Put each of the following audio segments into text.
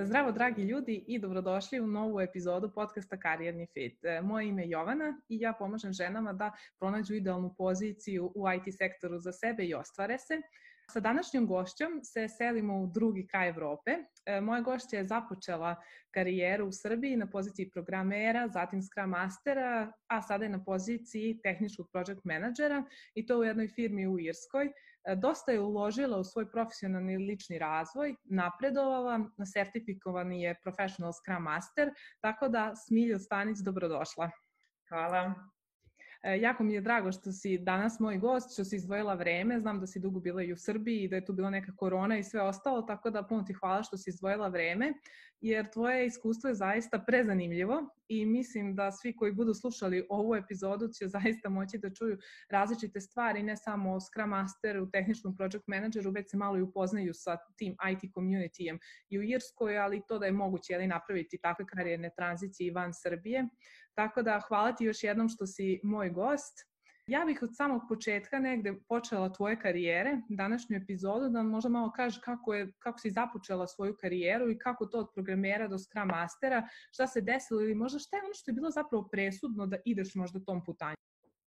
Zdravo dragi ljudi i dobrodošli u novu epizodu podcasta Karijerni fit. Moje ime je Jovana i ja pomažem ženama da pronađu idealnu poziciju u IT sektoru za sebe i ostvare se. Sa današnjom gošćom se selimo u drugi kraj Evrope. Moja gošća je započela karijeru u Srbiji na poziciji programera, zatim Scrum Mastera, a sada je na poziciji tehničkog project menadžera i to u jednoj firmi u Irskoj. Dosta je uložila u svoj profesionalni i lični razvoj, napredovala, sertifikovani je Professional Scrum Master, tako da Smiljo Stanić, dobrodošla. Hvala. Jako mi je drago što si danas moj gost, što si izdvojila vreme. Znam da si dugo bila i u Srbiji i da je tu bila neka korona i sve ostalo, tako da puno ti hvala što si izdvojila vreme, jer tvoje iskustvo je zaista prezanimljivo i mislim da svi koji budu slušali ovu epizodu će zaista moći da čuju različite stvari, ne samo o Scrum Masteru, tehničkom project manageru, već se malo i upoznaju sa tim IT communityjem i u Irskoj, ali to da je moguće napraviti takve karijerne tranzicije i van Srbije. Tako da hvala ti još jednom što si moj gost. Ja bih od samog početka negde počela tvoje karijere, današnju epizodu, da možda malo kažeš kako si započela svoju karijeru i kako to od programera do Scrum Mastera, šta se desilo ili možda šta je ono što je bilo zapravo presudno da ideš možda tom putanju.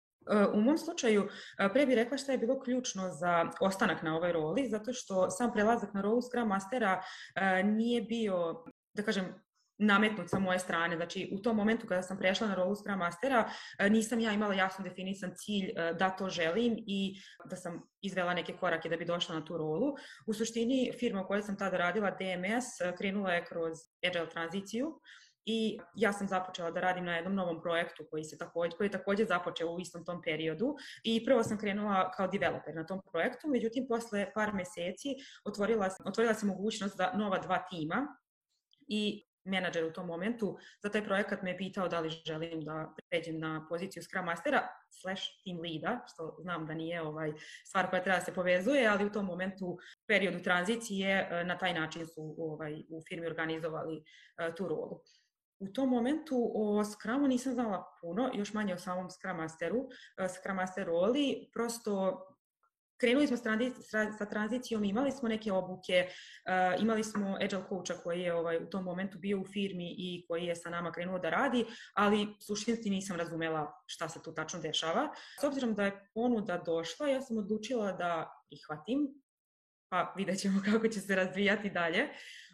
U mom slučaju, pre bih rekla šta je bilo ključno za ostanak na ovoj roli, zato što sam prelazak na rolu Scrum Mastera nije bio, da kažem, nametnut sa moje strane. Znači, u tom momentu kada sam prešla na rolu Scrum Mastera, nisam ja imala jasno definisan cilj da to želim i da sam izvela neke korake da bi došla na tu rolu. U suštini, firma u kojoj sam tada radila, DMS, krenula je kroz Agile tranziciju i ja sam započela da radim na jednom novom projektu koji je također započeo u istom tom periodu i prvo sam krenula kao developer na tom projektu, međutim, posle par meseci otvorila se mogućnost za nova 2 tima i menadžer u tom momentu za taj projekat me je pitao da li želim da pređem na poziciju Scrum Mastera / team leada, što znam da nije stvar koja treba da se povezuje, ali u tom momentu, periodu tranzicije, na taj način su u firmi organizovali tu rolu. U tom momentu o Scrumu nisam znala puno, još manje o samom Scrum Master roli, prosto krenuli smo sa tranzicijom, imali smo neke obuke, imali smo Agile coacha koji je u tom momentu bio u firmi i koji je sa nama krenuo da radi, ali suštinski nisam razumela šta se tu tačno dešava. S obzirom da je ponuda došla, ja sam odlučila da prihvatim, pa vidjet ćemo kako će se razvijati dalje.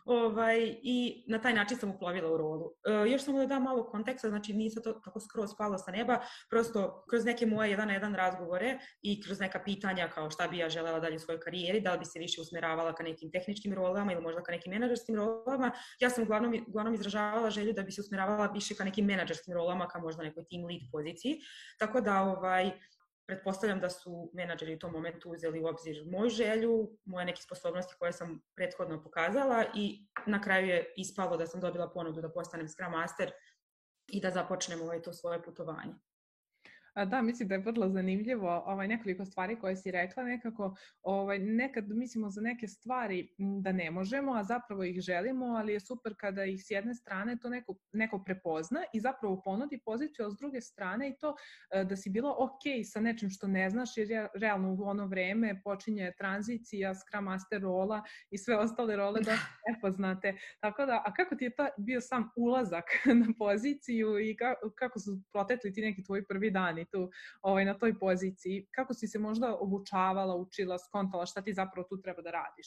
I na taj način sam uplovila u rolu. Još samo da dam malo konteksta, znači nisam to tako skroz palo sa neba, prosto kroz neke moje 1-na-1 razgovore i kroz neka pitanja kao šta bi ja želela dalje u svojoj karijeri, da li bi se više usmeravala ka nekim tehničkim rolama ili možda ka nekim menadžerskim rolama. Ja sam uglavnom izražavala želju da bi se usmeravala više ka nekim menadžerskim rolama, ka možda nekoj team lead poziciji. Tako da pretpostavljam da su menadžeri u tom momentu uzeli u obzir moju želju, moje neke sposobnosti koje sam prethodno pokazala i na kraju je ispalo da sam dobila ponudu da postanem Scrum Master i da započnem to svoje putovanje. Da, mislim da je vrlo zanimljivo nekoliko stvari koje si rekla, nekako nekad mislimo za neke stvari da ne možemo, a zapravo ih želimo, ali je super kada ih s jedne strane to neko prepozna i zapravo ponudi poziciju, a s druge strane i to da si bila ok sa nečim što ne znaš, jer realno u ono vreme počinje tranzicija, Scrum Master rola i sve ostale role da nepoznate. Tako da, a kako ti je bio sam ulazak na poziciju i kako su protekli ti neki tvoji prvi dani tu na toj poziciji? Kako si se možda obučavala, učila, skontala šta ti zapravo tu treba da radiš?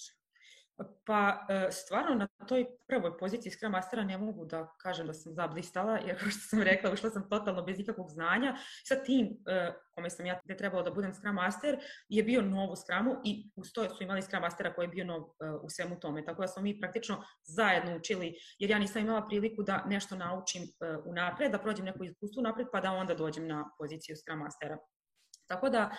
Pa stvarno na toj prvoj poziciji Scrum Mastera ne mogu da kažem da sam zablistala, jer kao što sam rekla, ušla sam totalno bez ikakvog znanja. Sa tim kome sam ja trebala da budem Scrum Master je bio nov u Scrumu i uz to su imali Scrum Mastera koji je bio nov u svemu tome. Tako da smo mi praktično zajedno učili, jer ja nisam imala priliku da nešto naučim unapred, da prođem neko iskustvo unapred pa da onda dođem na poziciju Scrum Mastera. Tako da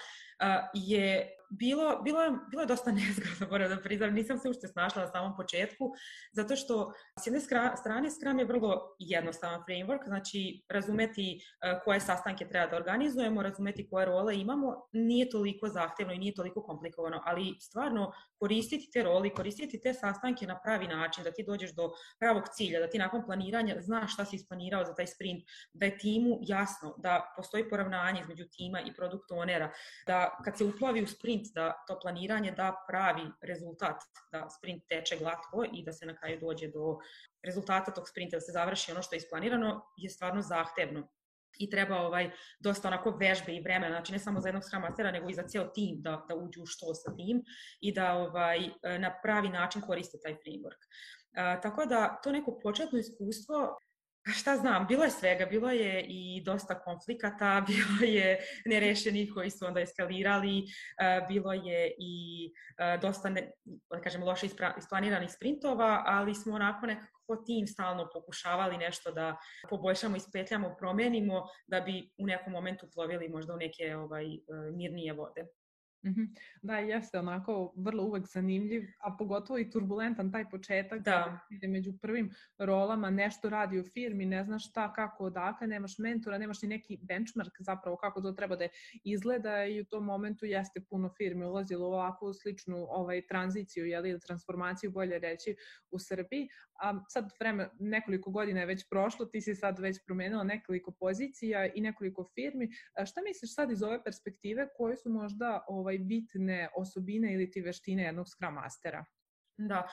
bilo je dosta nezgodno, moram da priznam, nisam se uopšte snašla na samom početku, zato što s jedne strane Scrum je vrlo jednostavan framework, znači razumeti koje sastanke treba da organizujemo, razumeti koje role imamo, nije toliko zahtevno i nije toliko komplikovano, ali stvarno koristiti te role, koristiti te sastanke na pravi način, da ti dođeš do pravog cilja, da ti nakon planiranja znaš šta si isplanirao za taj sprint, da je timu jasno, da postoji poravnanje između tima i product ownera, da da kad se uplovi u sprint, da to planiranje da pravi rezultat, da sprint teče glatko i da se na kraju dođe do rezultata tog sprinta, da se završi ono što je isplanirano, je stvarno zahtevno. I treba dosta onako vežbe i vremena, znači ne samo za jednog Scrum Mastera, nego i za cijel tim da uđu u što sa tim i da na pravi način koriste taj framework. Tako da to neko početno iskustvo, šta znam, bilo je svega, bilo je i dosta konflikata, bilo je nerešenih koji su onda eskalirali, bilo je i dosta, da kažem, loše isplaniranih sprintova, ali smo onako nekako tim stalno pokušavali nešto da poboljšamo, ispetljamo, promenimo, da bi u nekom momentu plovili možda u neke mirnije vode. Da, jeste onako vrlo uvek zanimljiv, a pogotovo i turbulentan taj početak, da među prvim rolama nešto radi u firmi, ne znaš šta, kako, odakle, nemaš mentora, nemaš ni neki benchmark zapravo kako to treba da izgleda i u tom momentu jeste puno firmi ulazilo u ovakvu sličnu tranziciju ili transformaciju, bolje reći, u Srbiji. A sad vreme, nekoliko godina je već prošlo, ti si sad već promenila nekoliko pozicija i nekoliko firmi. Šta misliš sad iz ove perspektive, koje su možda bitne osobine ili ti veštine jednog Scrum Mastera? Da,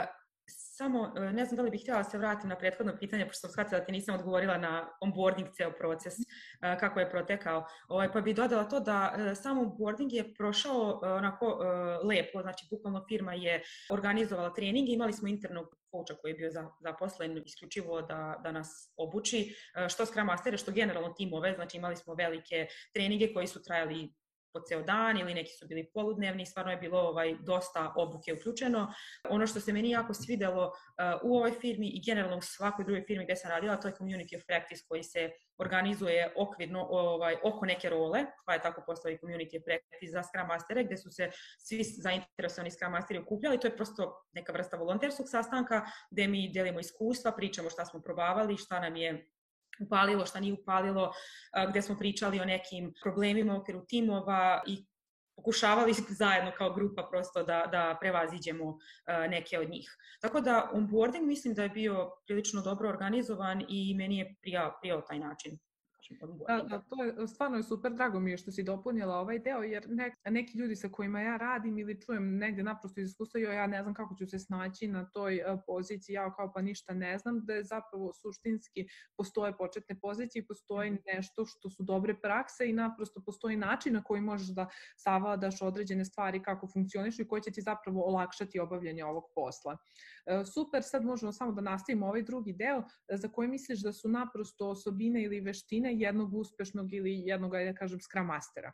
samo ne znam da li bih htjela da se vratim na prethodno pitanje, pošto sam shvatila da ti nisam odgovorila na onboarding ceo proces, kako je protekao. Pa bih dodala to da sam onboarding je prošao onako lepo, znači bukvalno firma je organizovala trening, imali smo internog coacha koji je bio zaposlen isključivo da nas obuči, što Scrum Mastere, što generalno timove, znači imali smo velike treninge koji su trajali po ceo dan ili neki su bili poludnevni, stvarno je bilo dosta obuke uključeno. Ono što se meni jako svidelo u ovoj firmi i generalno u svakoj drugoj firmi gde sam radila, to je Community of Practice koji se organizuje okvirno oko neke role, pa je tako postao i Community of Practice za Scrum Mastere, gde su se svi zainteresovani Scrum Masteri okupljali. To je prosto neka vrsta volonterskog sastanka gde mi delimo iskustva, pričamo šta smo probavali, šta nam je upalilo, šta nije upalilo, gde smo pričali o nekim problemima u okviru timova i pokušavali zajedno kao grupa prosto da prevaziđemo neke od njih. Tako da onboarding mislim da je bio prilično dobro organizovan i meni je prijao taj način. Da, to je stvarno super, drago mi je što si dopunila ovaj deo, jer neki ljudi sa kojima ja radim ili čujem negde naprosto iz iskustva, ja ne znam kako ću se snaći na toj poziciji, ja kao pa ništa ne znam, da je zapravo suštinski postoje početne pozicije, postoji nešto što su dobre prakse i naprosto postoji način na koji možeš da savladaš određene stvari kako funkcionišu i koji će ti zapravo olakšati obavljanje ovog posla. Super, sad možemo samo da nastavimo ovaj drugi deo za koji misliš da su naprosto osobine ili veštine jednog uspešnog ili jednog, da kažem, Scrum Mastera?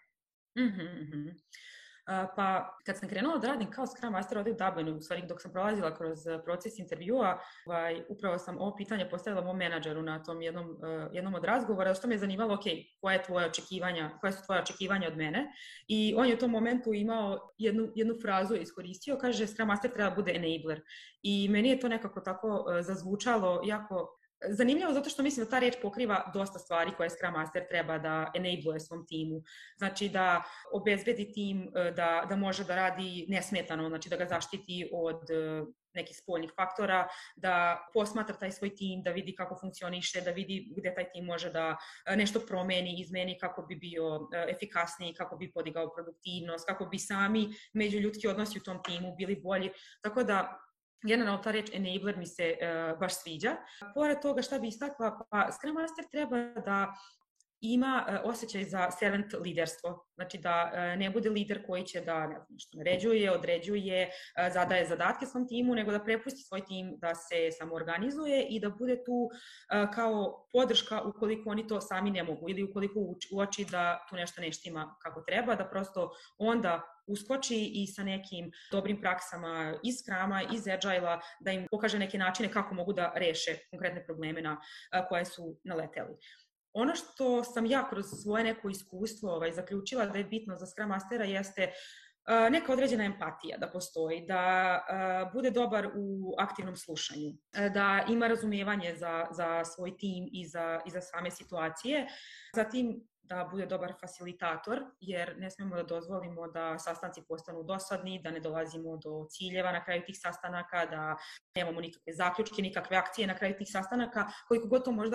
Pa kad sam krenula da radim kao Scrum Master ovde u Dublinu, u stvari dok sam prolazila kroz proces intervjua, upravo sam ovo pitanje postavila mom menadžeru na tom jednom od razgovora, što me je zanimalo, ok, koje su tvoje očekivanja od mene, i on je u tom momentu imao jednu frazu je iskoristio, kaže Scrum Master treba bude enabler, i meni je to nekako tako zazvučalo jako zanimljivo, zato što mislim da ta reč pokriva dosta stvari koje Scrum Master treba da enabluje svom timu. Znači da obezbedi tim da može da radi nesmetano, znači da ga zaštiti od nekih spoljnih faktora, da posmatra taj svoj tim, da vidi kako funkcioniše, da vidi gde taj tim može da nešto promeni, izmeni kako bi bio efikasniji, kako bi podigao produktivnost, kako bi sami međuljudski odnosi u tom timu bili bolji. Tako da generalno ta reč enabler mi se baš sviđa. Pored toga šta bi istakla, pa Scrum Master treba da ima osjećaj za servant liderstvo. Znači da ne bude lider koji će da nešto naređuje, određuje, zadaje zadatke svom timu, nego da prepusti svoj tim da se samoorganizuje i da bude tu kao podrška ukoliko oni to sami ne mogu ili ukoliko uoči da tu nešto ne štima kako treba, da prosto onda uskoči i sa nekim dobrim praksama iz Scruma, iz Agile-a, da im pokaže neke načine kako mogu da reše konkretne probleme na koje su naleteli. Ono što sam ja kroz svoje neko iskustvo zaključila da je bitno za Scrum Mastera jeste neka određena empatija da postoji, da bude dobar u aktivnom slušanju, da ima razumijevanje za svoj tim i za same situacije, zatim da bude dobar facilitator, jer ne smemo da dozvolimo da sastanci postanu dosadni, da ne dolazimo do ciljeva na kraju tih sastanaka, da nemamo nikakve zaključke, nikakve akcije na kraju tih sastanaka, koliko god to možda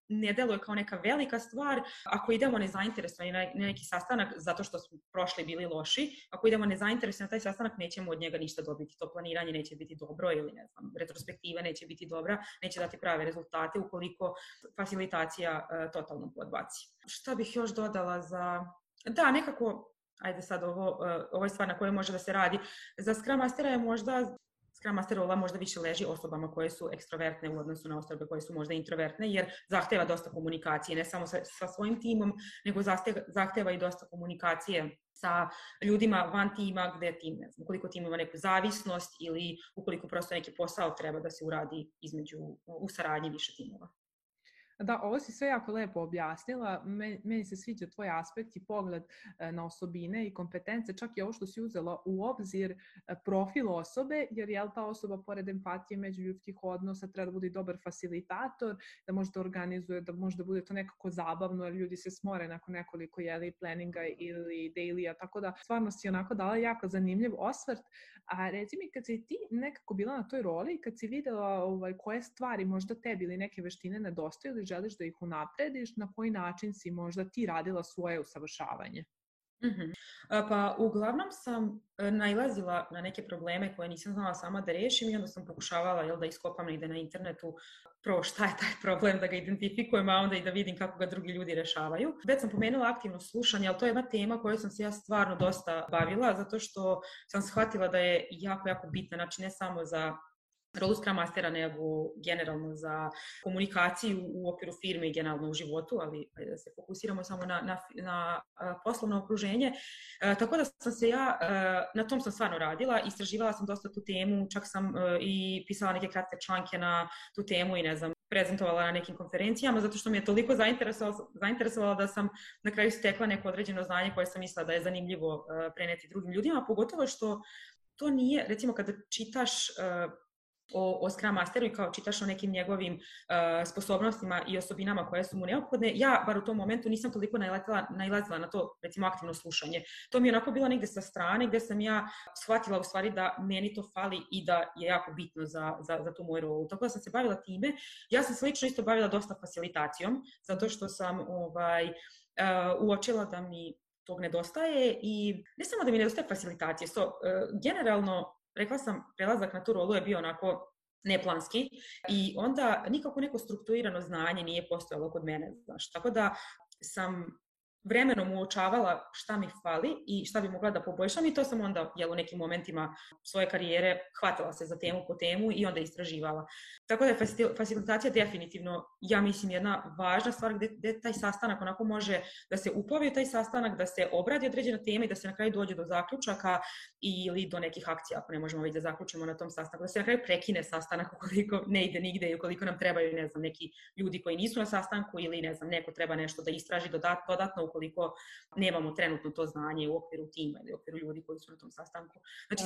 ne deluje kao neka velika stvar. Ako idemo nezainteresovani na neki sastanak zato što smo prošli bili loši, ako idemo nezainteresovani na taj sastanak, nećemo od njega ništa dobiti. To planiranje neće biti dobro ili ne znam, retrospektiva neće biti dobra, neće dati prave rezultate ukoliko facilitacija totalno podbaci. Šta bih još dodala za... Da, nekako, ajde sad ovo je stvar na kojoj može da se radi. Za Scrum Mastera je možda Scrum Master rola možda više leži osobama koje su ekstrovertne u odnosu na osobe koje su možda introvertne, jer zahteva dosta komunikacije, ne samo sa svojim timom, nego zahteva i dosta komunikacije sa ljudima van tima, gde tim, ne znam, ukoliko tim ima neku zavisnost ili ukoliko prosto neki posao treba da se uradi u saradnji više timova. Da, ovo si sve jako lepo objasnila. Meni se sviđa tvoj aspekt i pogled na osobine i kompetence, čak i ovo što si uzela u obzir profil osobe, jer je ta osoba pored empatije međuljudskih odnosa treba da bude dobar facilitator, da može da organizuje, da može da bude to nekako zabavno, jer ljudi se smore nakon nekoliko planninga ili dailya, tako da stvarno si onako dala jako zanimljiv osvrt. A reci mi, kad si ti nekako bila na toj roli, kad si videla koje stvari možda tebi ili neke veštine nedostaju ili želiš da ih unaprediš, na koji način si možda ti radila svoje usavršavanje? Pa uglavnom sam nailazila na neke probleme koje nisam znala sama da rešim i onda sam pokušavala da iskopam negde na internetu prvo šta je taj problem, da ga identifikujem, a onda i da vidim kako ga drugi ljudi rešavaju. Već sam pomenula aktivno slušanje, ali to je jedna tema kojoj sam se ja stvarno dosta bavila, zato što sam shvatila da je jako, jako bitna, znači ne samo za rolu Scrum Mastera, nego generalno za komunikaciju u okviru firme i generalno u životu, ali da se fokusiramo samo na poslovno okruženje. Tako da sam se ja, na tom sam stvarno radila, istraživala sam dosta tu temu, čak sam i pisala neke kratke članke na tu temu i ne znam, prezentovala na nekim konferencijama, zato što mi je toliko zainteresovala da sam na kraju stekla neko određeno znanje koje sam mislila da je zanimljivo preneti drugim ljudima, pogotovo što to nije, recimo kada čitaš o Scrum Masteru i kao čitaš o nekim njegovim sposobnostima i osobinama koje su mu neophodne, ja bar u tom momentu nisam toliko nailazila na to, recimo, aktivno slušanje. To mi je onako bilo negde sa strane gde sam ja shvatila u stvari da meni to fali i da je jako bitno za tu moju rolu. Tako da sam se bavila time. Ja sam se lično isto bavila dosta facilitacijom, zato što sam uočila da mi tog nedostaje i ne samo da mi nedostaje facilitacije, generalno rekla sam, prelazak na tu rolu je bio onako neplanski i onda nikako neko strukturirano znanje nije postojalo kod mene, znaš. Tako da sam vremenom uočavala šta mi fali i šta bi mogla da poboljšam i to sam onda u nekim momentima svoje karijere hvatala se za temu po temu i onda istraživala. Tako da je facilitacija definitivno, ja mislim, jedna važna stvar gde taj sastanak onako može da se uplovi u taj sastanak, da se obradi određena tema i da se na kraju dođe do zaključaka ili do nekih akcija, ako ne možemo već da zaključimo na tom sastanku, da se na kraju prekine sastanak ukoliko ne ide nigde i ukoliko nam trebaju, ne znam, neki ljudi koji nisu na sastanku ili, ne znam, neko treba nešto da istraži dodatno ukoliko nemamo trenutno to znanje u okviru tima ili u okviru ljudi koji su na tom sastanku. Znači,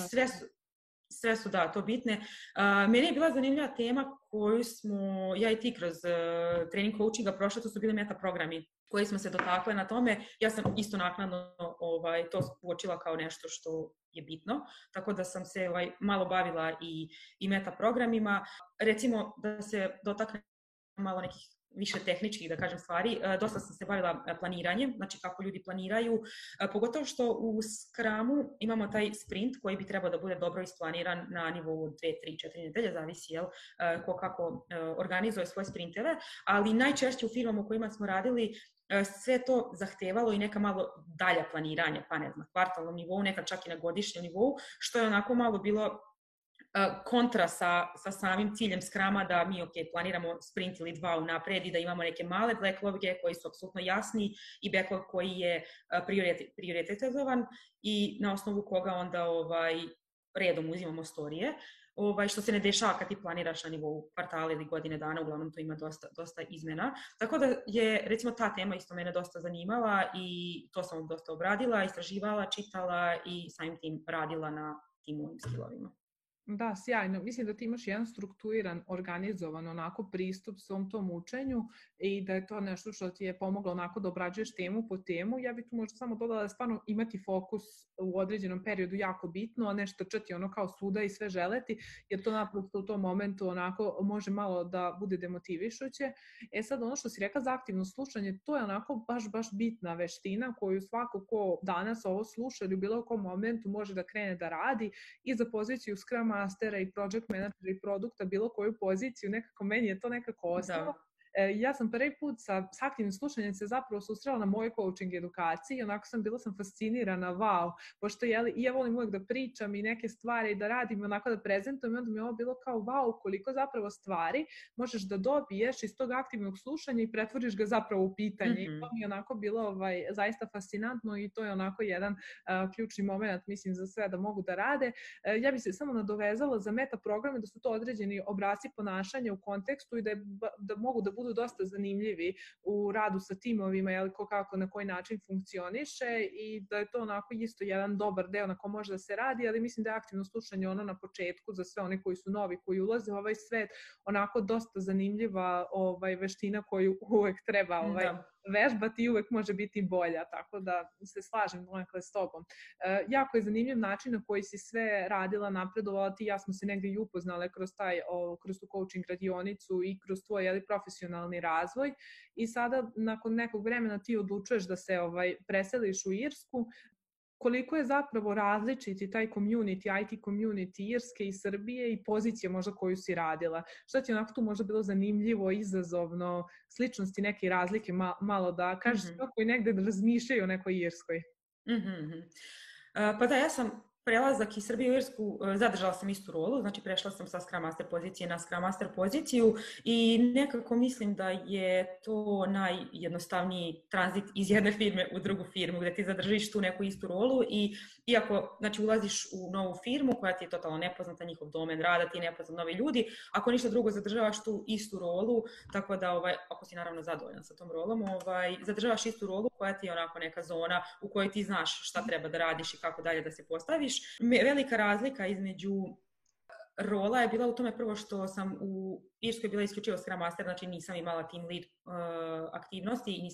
sve su da, to bitne. Meni je bila zanimljiva tema koju smo, ja i ti kroz trening coachinga prošle, to su bili meta programi koji smo se dotakle na tome. Ja sam isto naknadno to uočila kao nešto što je bitno, tako da sam se malo bavila i meta programima. Recimo, da se dotakne malo nekih više tehničkih, da kažem, stvari. Dosta sam se bavila planiranjem, znači kako ljudi planiraju, pogotovo što u Scrumu imamo taj sprint koji bi trebao da bude dobro isplaniran na nivou 2, 3, 4 nedelje, zavisi ko kako organizuje svoje sprinteve, ali najčešće u firmama u kojima smo radili sve to zahtevalo i neka malo dalja planiranja, pa ne znam, kvartalnom nivou, nekad čak i na godišnjem nivou, što je onako malo bilo kontra sa samim ciljem Scruma da mi planiramo sprint ili 2 unapred i da imamo neke male backloge koji su apsolutno jasni i backlog koji je prioritetizovan i na osnovu koga onda redom uzimamo storije, što se ne dešava kad ti planiraš na nivou kvartala ili godine dana, uglavnom to ima dosta izmena. Tako da je, recimo, ta tema isto mene dosta zanimala i to sam dosta obradila, istraživala, čitala i samim tim radila na tim mojim skillovima. Da, sjajno. Mislim da ti imaš jedan strukturiran, organizovan onako pristup svom tom učenju i da je to nešto što ti je pomoglo onako da obrađuješ temu po temu. Ja bih tu možda samo dodala da stvarno imati fokus u određenom periodu jako bitno, a ne trčati ono kao svuda i sve želeti, jer to naprosto u tom momentu onako može malo da bude demotivišuće. Sad ono što si rekla za aktivno slušanje, to je onako baš bitna veština koju svako ko danas ovo sluša ili u bilo kom momentu može da krene da radi i za poziciju Scrum Mastera i Project Managera i produkta, bilo koju poziciju, nekako meni je to nekako ostalo. Ja sam prvi put sa aktivnim slušanjem se zapravo susrela na mojoj coaching edukaciji i onako bila sam fascinirana, wow, pošto i ja volim uvek da pričam i neke stvari da radim i onako da prezentujem i onda mi je ovo bilo kao wow, koliko zapravo stvari možeš da dobiješ iz tog aktivnog slušanja i pretvoriš ga zapravo u pitanje. I to mi je onako bilo zaista fascinantno i to je onako jedan ključni moment, mislim, za sve da mogu da rade. Ja bih se samo nadovezala za meta programe da su to određeni obrasci ponašanja u kontekstu i da mogu da budu dosta zanimljivi u radu sa timovima, ko kako na koji način funkcioniše i da je to onako isto jedan dobar deo na ko može da se radi, ali mislim da je aktivno slušanje ono na početku za sve one koji su novi, koji ulaze u ovaj svet, onako dosta zanimljiva veština koju uvek treba vežbati i uvek može biti bolja, tako da se slažem donekle s tobom. Jako je zanimljiv način na koji si sve radila, napredovala, ti i ja smo se negde i upoznale kroz tu coaching radionicu i kroz tvoj profesionalni razvoj i sada nakon nekog vremena ti odlučuješ da se preseliš u Irsku. Koliko je zapravo različiti taj community, IT community Irske i Srbije i pozicije možda koju si radila? Šta ti onako tu možda bilo zanimljivo, izazovno, sličnosti, neke razlike, malo da kažeš kako i negde da razmišljaju o nekoj Irskoj? Pa da, ja sam prelazak iz Srbije u Irsku, zadržala sam istu rolu, znači prešla sam sa Scrum Master pozicije na Scrum Master poziciju i nekako mislim da je to najjednostavniji tranzit iz jedne firme u drugu firmu, gde ti zadržiš tu neku istu rolu i iako ulaziš u novu firmu koja ti je totalno nepoznata, njihov domen rada, ti je nepoznat novi ljudi, ako ništa drugo zadržavaš tu istu rolu, tako da ako si naravno zadovoljan sa tom rolom, zadržavaš istu rolu koja ti je onako neka zona u kojoj ti znaš šta treba da radiš i kako dalje da se postaviš. Velika razlika između rola je bila u tome prvo što sam u Irskoj bila isključivo Scrum Master, znači nisam imala team lead aktivnosti i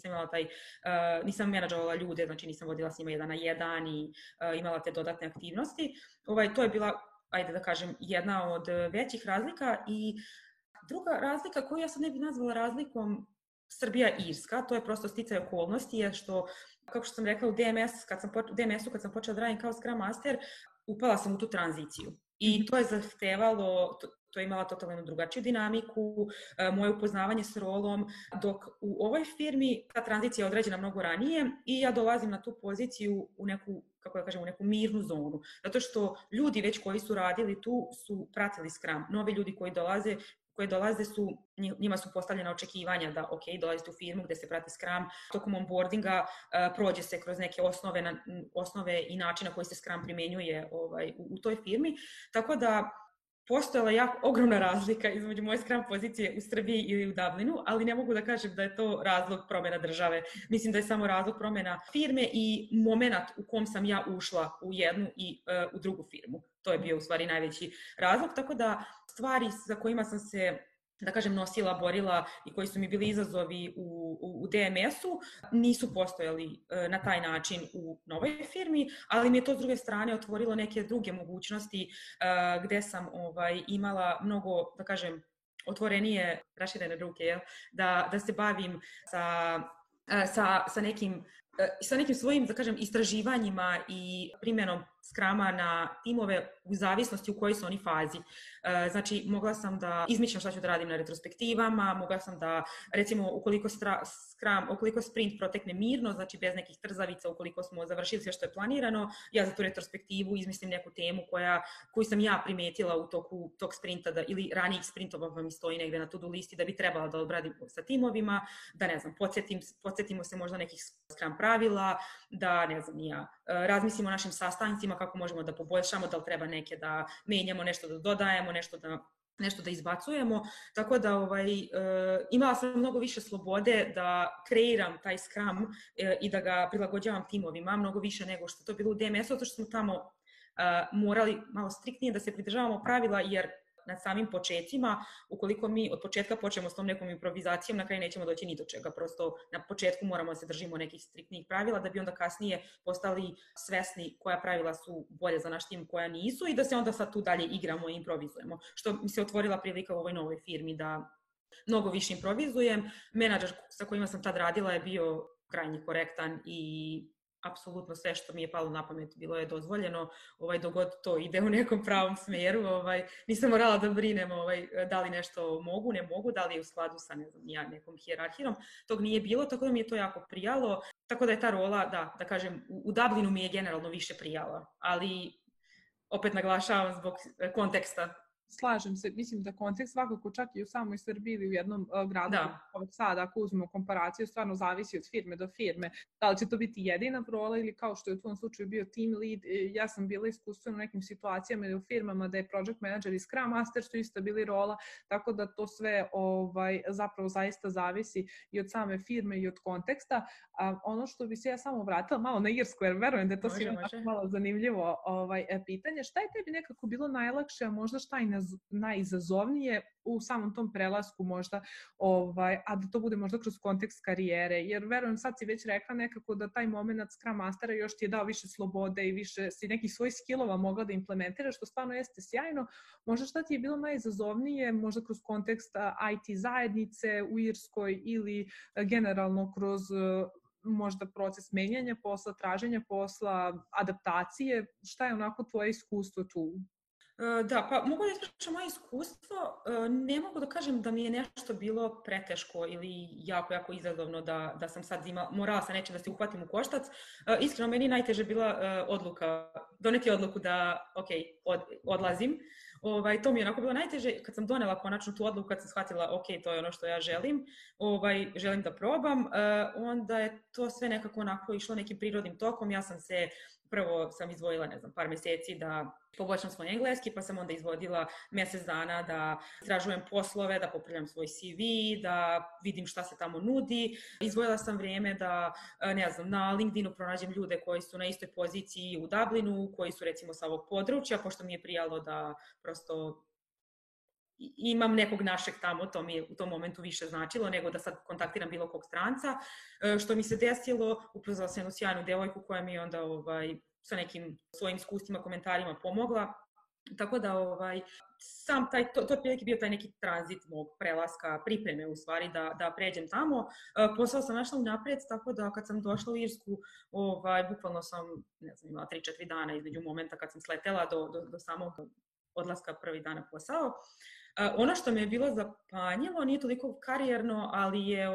nisam menadžovala ljude, znači nisam vodila s njima 1 na 1 i imala te dodatne aktivnosti. To je bila, ajde da kažem, jedna od većih razlika i druga razlika koju ja sad ne bih nazvala razlikom Srbija-Irska, to je prosto sticaj okolnosti, je što, kako što sam rekla, u DMS-u kad sam počela da radim kao Scrum Master, upala sam u tu tranziciju. I to je zahtevalo, to je imala totalno drugačiju dinamiku, moje upoznavanje s rolom, dok u ovoj firmi ta tranzicija je određena mnogo ranije i ja dolazim na tu poziciju u neku, kako da kažem, u neku mirnu zonu. Zato što ljudi već koji su radili tu su pratili Scrum. Novi ljudi koji dolaze njima su postavljena očekivanja da dolazite u firmu gde se prati Scrum, tokom onboardinga prođe se kroz neke osnove i načina koji se Scrum primenjuje u toj firmi, tako da postojala ogromna razlika između moje Scrum pozicije u Srbiji ili u Dublinu, ali ne mogu da kažem da je to razlog promjena države. Mislim da je samo razlog promjena firme i moment u kom sam ja ušla u jednu i u drugu firmu. To je bio u stvari najveći razlog, tako da stvari za kojima sam se, da kažem, nosila, borila i koji su mi bili izazovi u DMS-u, nisu postojali na taj način u novoj firmi, ali mi je to s druge strane otvorilo neke druge mogućnosti gde sam imala mnogo, da kažem, otvorenije, raširene ruke, da se bavim sa nekim svojim, da kažem, istraživanjima i primjenom Scruma na timove u zavisnosti u kojoj su oni fazi. Znači, mogla sam da izmišljam šta ću da radim na retrospektivama, mogla sam da, recimo, ukoliko sprint protekne mirno, znači bez nekih trzavica, ukoliko smo završili sve što je planirano, ja za tu retrospektivu izmislim neku temu koju sam ja primetila u toku tog sprinta ili ranijih sprintova mi stoji negde na to-do listi da bi trebala da obradim sa timovima, da, ne znam, podsjetimo se možda nekih Scrum pravila, da, ne znam, razmislimo o našim sastancima, kako možemo da poboljšamo, da li treba neke da menjamo, nešto da dodajemo, nešto da izbacujemo, tako da imala sam mnogo više slobode da kreiram taj Scrum i da ga prilagođavam timovima, mnogo više nego što to bilo u DMS-u, zato što smo tamo morali malo striktnije da se pridržavamo pravila, jer na samim početcima, ukoliko mi od početka počnemo s tom nekom improvizacijom, na kraju nećemo doći ni do čega. Prosto na početku moramo da se držimo nekih striktnih pravila da bi onda kasnije postali svesni koja pravila su bolje za naš tim, koja nisu i da se onda sad tu dalje igramo i improvizujemo. Što mi se otvorila prilika u ovoj novoj firmi da mnogo više improvizujem. Menadžer sa kojima sam tad radila je bio krajnje korektan i apsolutno sve što mi je palo na pamet bilo je dozvoljeno, dogod to ide u nekom pravom smeru, nisam morala da brinem da li nešto mogu, ne mogu, da li je u skladu sa nekom hijerarhijom, tog nije bilo, tako da mi je to jako prijalo, tako da je ta rola, da kažem, u Dublinu mi je generalno više prijala, ali opet naglašavam zbog konteksta. Slažem se, mislim da kontekst svakako čak i u samoj Srbiji ili u jednom gradu ovog sada, ako uzmemo komparaciju, stvarno zavisi od firme do firme. Da li će to biti jedina rola ili kao što je u tvom slučaju bio team lead. Ja sam bila iskustvena u nekim situacijama ili u firmama da je project manager i scrum master su isto bili rola, tako da to sve zapravo zaista zavisi i od same firme i od konteksta. Ono što bi se ja samo vratila malo na Irsku, jer verujem da je to svima malo zanimljivo pitanje. Šta je tebi nekako bilo najlakše, a možda šta i najizazovnije u samom tom prelasku možda, a da to bude možda kroz kontekst karijere, jer verujem sad si već rekla nekako da taj moment Scrum Mastera još ti je dao više slobode i više si nekih svojih skillova mogla da implementiraš, što stvarno jeste sjajno. Možda šta ti je bilo najizazovnije, možda kroz kontekst IT zajednice u Irskoj ili generalno kroz možda proces menjanja posla, traženja posla, adaptacije, šta je onako tvoje iskustvo tu? Da, pa mogu da ispričam moje iskustvo, ne mogu da kažem da mi je nešto bilo preteško ili jako, jako izazovno da sam sad morala sa nečim da se uhvatim u koštac. Iskreno, meni najteže bila doneti odluku da, odlazim. To mi je onako bilo najteže kad sam donela konačno tu odluku, kad sam shvatila, to je ono što ja želim, želim da probam, onda je to sve nekako onako išlo nekim prirodnim tokom. Prvo sam izdvojila, par meseci da poboljšam svoj engleski, pa sam onda izvodila mesec dana da istražujem poslove, da popravljam svoj CV, da vidim šta se tamo nudi. Izdvojila sam vrijeme da, na LinkedInu pronađem ljude koji su na istoj poziciji u Dublinu, koji su recimo sa ovog područja, pošto mi je prijalo da prosto imam nekog našeg tamo, to mi je u tom momentu više značilo nego da sad kontaktiram bilo kog stranca. Što mi se desilo, upoznala sam jednu sjajnu devojku koja mi je onda sa nekim svojim iskustvima, komentarima pomogla. Tako da sam to je prilike bio taj neki tranzit mog prelaska, pripreme u stvari da pređem tamo. Posao sam našla unaprijed, tako da kad sam došla u Irsku, bukvalno sam, imala 3-4 dana između momenta kad sam sletela do samog odlaska prvi dan na posao. Ono što me je bilo zapanjilo, nije toliko karijerno, ali je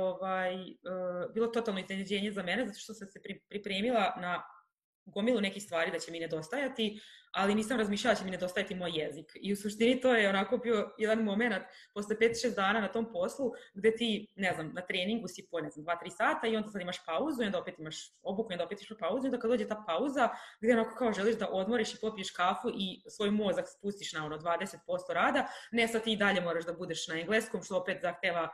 bilo totalno iznenađenje za mene, zato što sam se pripremila na gomilu nekih stvari da će mi nedostajati, ali nisam razmišljala da će mi nedostajati moj jezik. I u suštini to je onako bio jedan moment posle 5-6 dana na tom poslu gde ti, na treningu si po, 2-3 sata i onda sad imaš pauzu i onda opet imaš obuku i onda opet imaš pauzu i onda kad dođe ta pauza gde onako kao želiš da odmoriš i popiješ kafu i svoj mozak spustiš na 20% rada, ne sad ti i dalje moraš da budeš na engleskom, što opet zahteva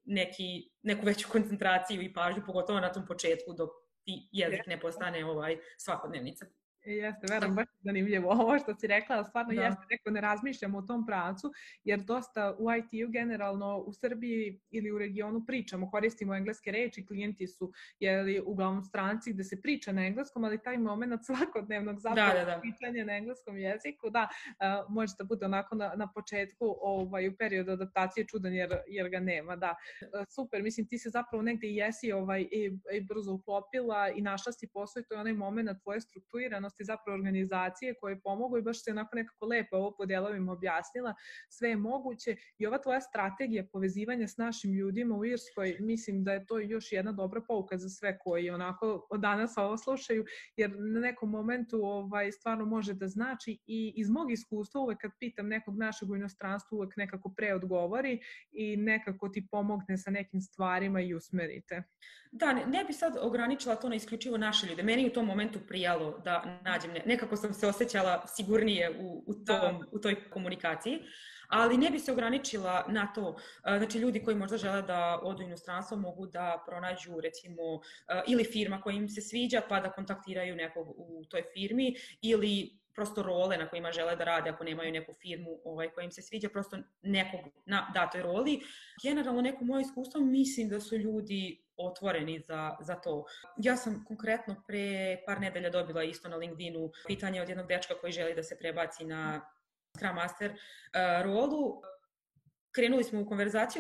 neku veću koncentraciju i pažnju, pogotovo na tom početku dok ti jezik ne postane svakodnevnica. Jeste, verujem, baš zanimljivo ovo što si rekla, stvarno jeste, neko ne razmišljamo o tom pravcu, jer dosta u IT-u generalno u Srbiji ili u regionu pričamo, koristimo engleske reči, klijenti su uglavnom stranci gde se priča na engleskom, ali taj moment svakodnevnog zapravo pričanja na engleskom jeziku, može da bude onako na početku u periodu adaptacije čudan jer ga nema, super, mislim ti se zapravo negde i jesi i brzo uklopila i našla si posao i to je onaj moment tvoje strukturiranosti, zapravo organizacije koje pomogu i baš se onako nekako lepo ovo po delovima objasnila, sve je moguće i ova tvoja strategija povezivanja s našim ljudima u Irskoj, mislim da je to još jedna dobra pouka za sve koji onako od danas ovo slušaju, jer na nekom momentu stvarno može da znači i iz mog iskustva uvek kad pitam nekog našeg u inostranstvu uvek nekako preodgovori i nekako ti pomogne sa nekim stvarima i usmerite. Da, ne bi sad ograničila to na isključivo naše ljude. Meni u tom momentu prijalo da nađem, nekako sam se osjećala sigurnije u toj komunikaciji, ali ne bi se ograničila na to. Znači, ljudi koji možda žele da odu u inostranstvo mogu da pronađu, recimo, ili firma koja im se sviđa pa da kontaktiraju nekog u toj firmi ili prosto role na kojima žele da rade ako nemaju neku firmu koja im se sviđa, prosto nekog na datoj roli. Generalno neko moje iskustvo, mislim da su ljudi otvoreni za to. Ja sam konkretno pre par nedelja dobila isto na LinkedInu pitanje od jednog dečka koji želi da se prebaci na Scrum Master rolu. Krenuli smo u konverzaciju,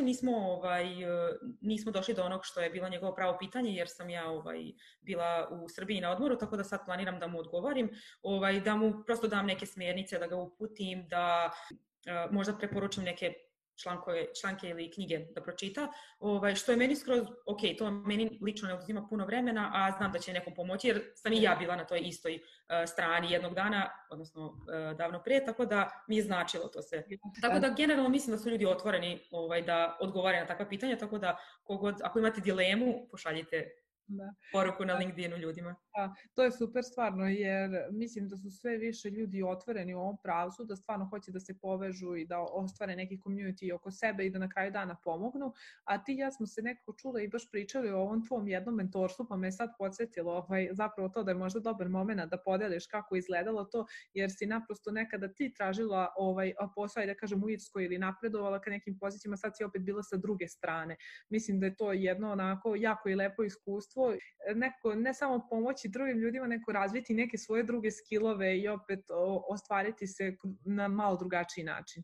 nismo došli do onog što je bilo njegovo pravo pitanje, jer sam ja bila u Srbiji na odmoru, tako da sad planiram da mu odgovorim, da mu prosto dam neke smjernice, da ga uputim, da možda preporučim neke članke ili knjige da pročita, što je meni skroz ok, to meni lično ne oduzima puno vremena, a znam da će nekom pomoći, jer sam i ja bila na toj istoj strani jednog dana, odnosno davno prije, tako da mi je značilo to sve. Tako da generalno mislim da su ljudi otvoreni da odgovore na takva pitanja, tako da ako imate dilemu, pošaljite poruku na LinkedInu ljudima. To je super stvarno, jer mislim da su sve više ljudi otvoreni u ovom pravcu, da stvarno hoće da se povežu i da ostvare neki community oko sebe i da na kraju dana pomognu. A ti i ja smo se nekako čule i baš pričali o ovom tvom jednom mentorstvu, pa me sad podsjetilo zapravo to da je možda dobar moment da podeliš kako izgledalo to, jer si naprosto nekada ti tražila posao i da kažem u Irskoj ili napredovala ka nekim pozicijama, sad si opet bila sa druge strane. Mislim da je to jedno onako jako i lepo iskustvo, ne samo pomoći drugim ljudima, nego razviti neke svoje druge skillove i opet ostvariti se na malo drugačiji način.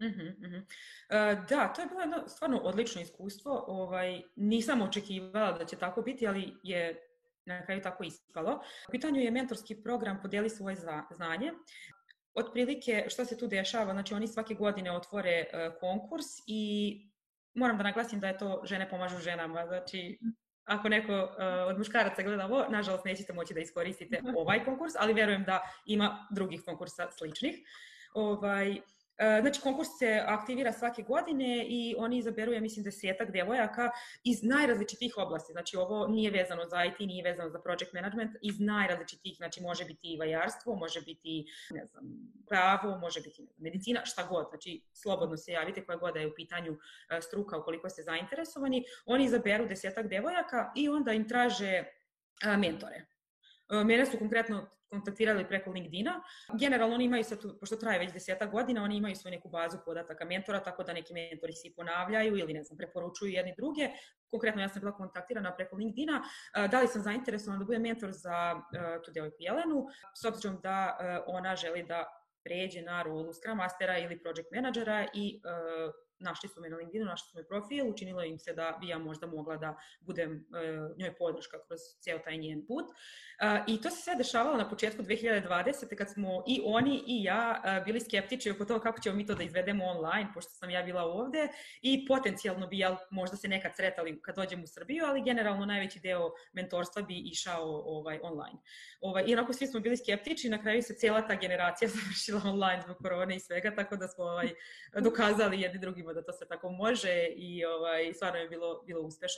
Da, to je bilo jedno stvarno odlično iskustvo. Nisam očekivala da će tako biti, ali je na kraju tako ispalo. U pitanju je mentorski program Podijeli svoje znanje. Otprilike što se tu dešava, znači oni svake godine otvore konkurs i moram da naglasim da je to žene pomažu ženama, znači ako neko od muškaraca gleda ovo, nažalost nećete moći da iskoristite ovaj konkurs, ali verujem da ima drugih konkursa sličnih. Znači, konkurs se aktivira svake godine i oni izaberu, ja mislim, 10 devojaka iz najrazličitih oblasti. Znači, ovo nije vezano za IT, nije vezano za project management, iz najrazličitih, znači može biti i vajarstvo, može biti, ne znam, pravo, može biti medicina, šta god. Znači, slobodno se javite koja god da je u pitanju struka ukoliko ste zainteresovani. Oni izaberu 10 devojaka i onda im traže mentore. Mene su konkretno kontaktirali preko LinkedIna. Generalno oni imaju sad, pošto traje već 10 godina, oni imaju svoju neku bazu podataka mentora, tako da neki mentori se ponavljaju ili preporučuju jedni druge. Konkretno ja sam bila kontaktirana preko LinkedIna. Da li sam zainteresovana da budem mentor za tu devojku Jelenu, s obzirom da ona želi da pređe na rolu Scrum Mastera ili Project Managera i našli su me na LinkedInu, našli su me profil, učinilo im se da bi ja možda mogla da budem njoj podrška kroz cijel taj njen put. I to se sve dešavalo na početku 2020. kad smo i oni i ja bili skeptični oko toga kako ćemo mi to da izvedemo online, pošto sam ja bila ovde i potencijalno bi možda se nekad sretali kad dođem u Srbiju, ali generalno najveći deo mentorstva bi išao online. I onako svi smo bili skeptični, na kraju se cijela ta generacija završila online zbog korone i svega, tako da smo dokazali jedni drugima da to se tako može i stvarno je bilo uspešno.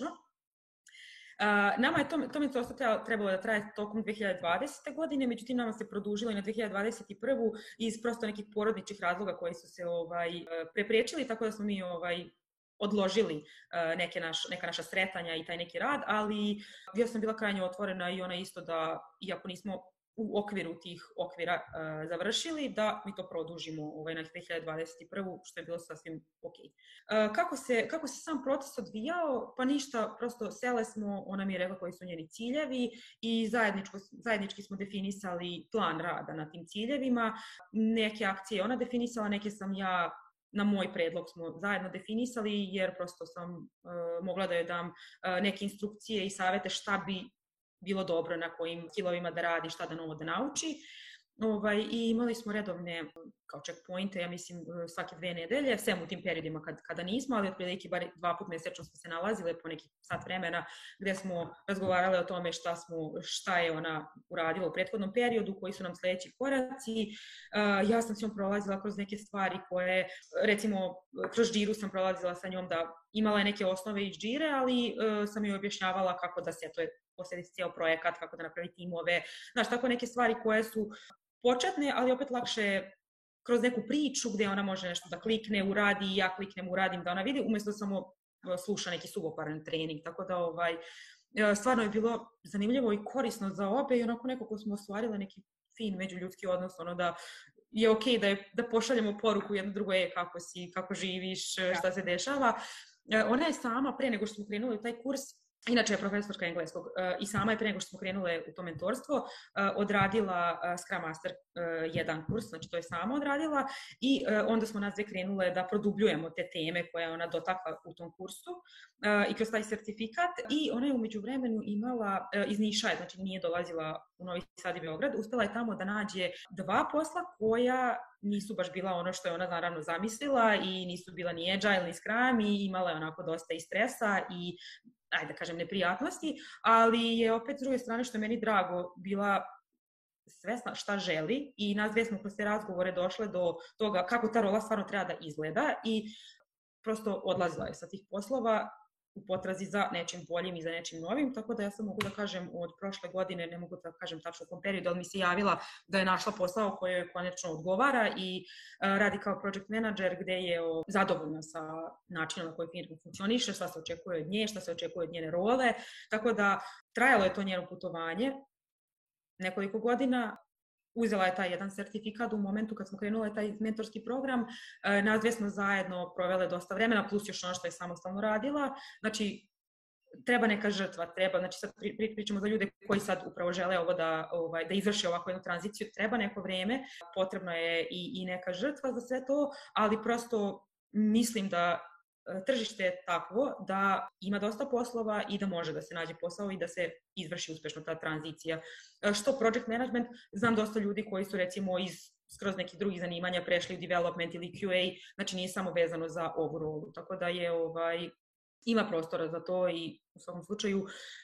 Nama je to mentorstvo trebalo da traje tokom 2020. godine, međutim nama se produžilo i na 2021. iz prosto nekih porodičnih razloga koji su se preprečili, tako da smo mi odložili neka naša sretanja i taj neki rad, ali ja sam bila krajnje otvorena i ona isto da, iako nismo u okviru tih okvira završili, da mi to produžimo na 2021. što je bilo sasvim ok. Kako se sam proces odvijao? Pa ništa, prosto sele smo, ona mi je rekla koji su njeni ciljevi i zajednički smo definisali plan rada na tim ciljevima. Neke akcije ona definisala, neke sam ja na moj predlog smo zajedno definisali, jer prosto sam mogla da joj dam neke instrukcije i savete šta bi bilo dobro, na kojim skillovima da radi, šta da novo da nauči. I imali smo redovne kao checkpointe, ja mislim svake 2 nedelje, sem u tim periodima kada nismo, ali otprilike bar 2 puta mesečno smo se nalazile po nekih sat vremena gde smo razgovarale o tome šta je ona uradila u prethodnom periodu, koji su nam sledeći koraci. Ja sam s njom prolazila kroz neke stvari koje, recimo, kroz Jiru sam prolazila sa njom da imala je neke osnove iz Jire, ali sam joj objašnjavala kako da setuje poslediti cijel projekat, kako da napravi timove, znaš, tako neke stvari koje su početne, ali opet lakše kroz neku priču gde ona može nešto da klikne, uradi i ja kliknem, uradim da ona vidi, umjesto da samo sluša neki suvoparan trening, tako da stvarno je bilo zanimljivo i korisno za obe i onako nekako smo ostvarile neki fin međuljudski odnos, da je okej da pošaljemo poruku jedno drugo, kako si, kako živiš, šta se dešava. Ona je sama, pre nego što smo krenuli u taj kurs, inače je profesorka engleskog, i sama je pre nego što smo krenule u to mentorstvo odradila Scrum Master 1 kurs, znači to je sama odradila, i onda smo nas dve krenule da produbljujemo te teme koje je ona dotakla u tom kursu i kroz taj sertifikat. I ona je umeđu vremenu imala, iz Niša, znači nije dolazila u Novi Sad i Beograd, uspela je tamo da nađe 2 posla koja nisu baš bila ono što je ona naravno zamislila i nisu bila ni agile ni Scrum i imala je onako dosta i stresa i ajde da kažem neprijatnosti, ali je opet s druge strane, što je meni drago, bila svesna šta želi i nas dve smo kroz te razgovore došle do toga kako ta rola stvarno treba da izgleda i prosto odlazila je sa tih poslova u potrazi za nečim boljim i za nečim novim, tako da ja sam mogu da kažem od prošle godine, ne mogu da kažem tačno u kom periodu, ali mi se javila da je našla posao koji joj konačno odgovara i radi kao project manager gde je zadovoljna sa načinom na koji firma funkcioniše, šta se očekuje od nje, šta se očekuje od njene role, tako da trajalo je to njeno putovanje nekoliko godina. Uzela je taj jedan sertifikat u momentu kad smo krenule taj mentorski program. Nas dve smo zajedno provele dosta vremena, plus još ono što je samostalno radila. Znači, treba neka žrtva, znači sad pričamo za ljude koji sad upravo žele ovo da izvrše ovakvu jednu tranziciju, treba neko vreme, potrebno je i neka žrtva za sve to, ali prosto mislim da tržište je takvo da ima dosta poslova i da može da se nađe posao i da se izvrši uspešno ta tranzicija. Što project management, znam dosta ljudi koji su recimo iz skroz nekih drugih zanimanja prešli u development ili QA, znači nije samo vezano za ovu rolu, tako da je ima prostora za to i u svakom slučaju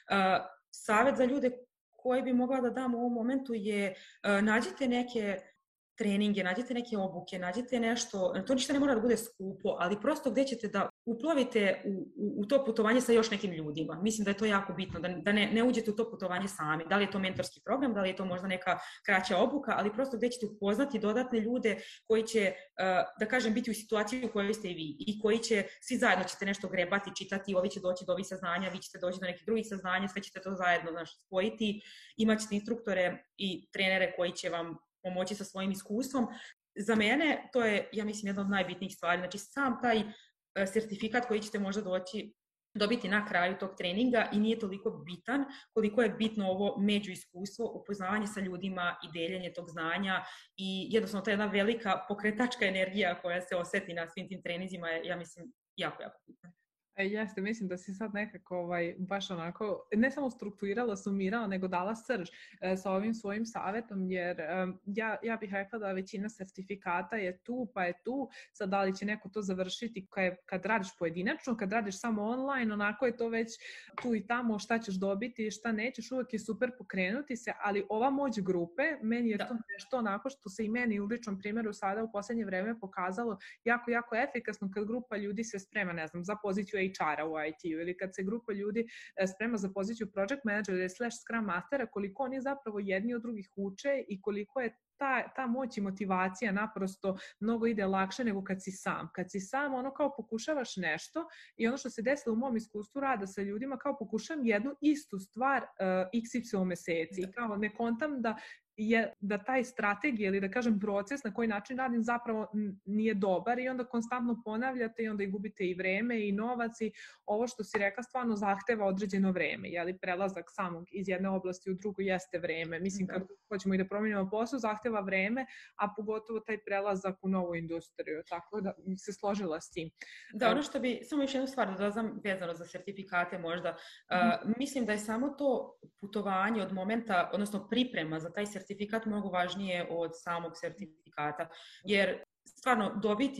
savet za ljude koji bi mogla da dam u ovom momentu je nađite neke treninge, nađite neke obuke, nađite nešto, to ništa ne mora da bude skupo, ali prosto gde ćete da uplovite u to putovanje sa još nekim ljudima. Mislim da je to jako bitno, da ne uđete u to putovanje sami. Da li je to mentorski program, da li je to možda neka kraća obuka, ali prosto gde ćete upoznati dodatne ljude koji će, da kažem, biti u situaciji u kojoj ste i vi i koji će, svi zajedno ćete nešto grebati, čitati, ovi će doći do ovih saznanja, vi ćete doći do nekih drugih saznanja, sve ćete to zajedno spojiti, imaćete instruktore i trenere koji će vam pomoći sa svojim iskustvom. Za mene to je, ja mislim, jedna od najbitnijih stvari. Znači, sam taj sertifikat koji ćete možda dobiti na kraju tog treninga i nije toliko bitan koliko je bitno ovo međuiskustvo, upoznavanje sa ljudima i deljenje tog znanja i jednostavno ta jedna velika pokretačka energija koja se oseti na svim tim treninzima je, ja mislim, jako, jako bitna. Jeste, mislim da si sad nekako baš onako, ne samo strukturirala, sumirala, nego dala srž sa ovim svojim savjetom, jer ja bih rekla da većina sertifikata je tu, pa je tu, sad da li će neko to završiti kad radiš pojedinačno, kad radiš samo online, onako je to već tu i tamo, šta ćeš dobiti, šta nećeš, uvek je super pokrenuti se, ali ova moć grupe, meni je to nešto onako što se i meni u ličnom primjeru sada u poslednje vreme pokazalo jako, jako efikasno kad grupa ljudi se sprema, ne znam, za poziciju HR-a u IT-u ili kad se grupa ljudi sprema za poziciju project managera ili / Scrum Mastera, koliko oni zapravo jedni od drugih uče i koliko je ta moć i motivacija naprosto mnogo ide lakše nego kad si sam. Kad si sam, ono kao pokušavaš nešto i ono što se desilo u mom iskustvu rada sa ljudima, kao pokušam jednu istu stvar XY meseci i kao ne kontam da taj strategija ili da kažem proces na koji način radim zapravo nije dobar i onda konstantno ponavljate i onda i gubite i vreme i novac i ovo što si rekla stvarno zahteva određeno vreme, jeli prelazak samog iz jedne oblasti u drugu jeste vreme. Mislim kad hoćemo i da promenimo posao zahteva vreme, a pogotovo taj prelazak u novu industriju, tako da se složila s tim. Da, ono što bi, samo još jednu stvar da dodam vezano za sertifikate možda, mislim da je samo to putovanje od momenta, odnosno priprema za taj sertifikat mnogo važnije od samog sertifikata, jer stvarno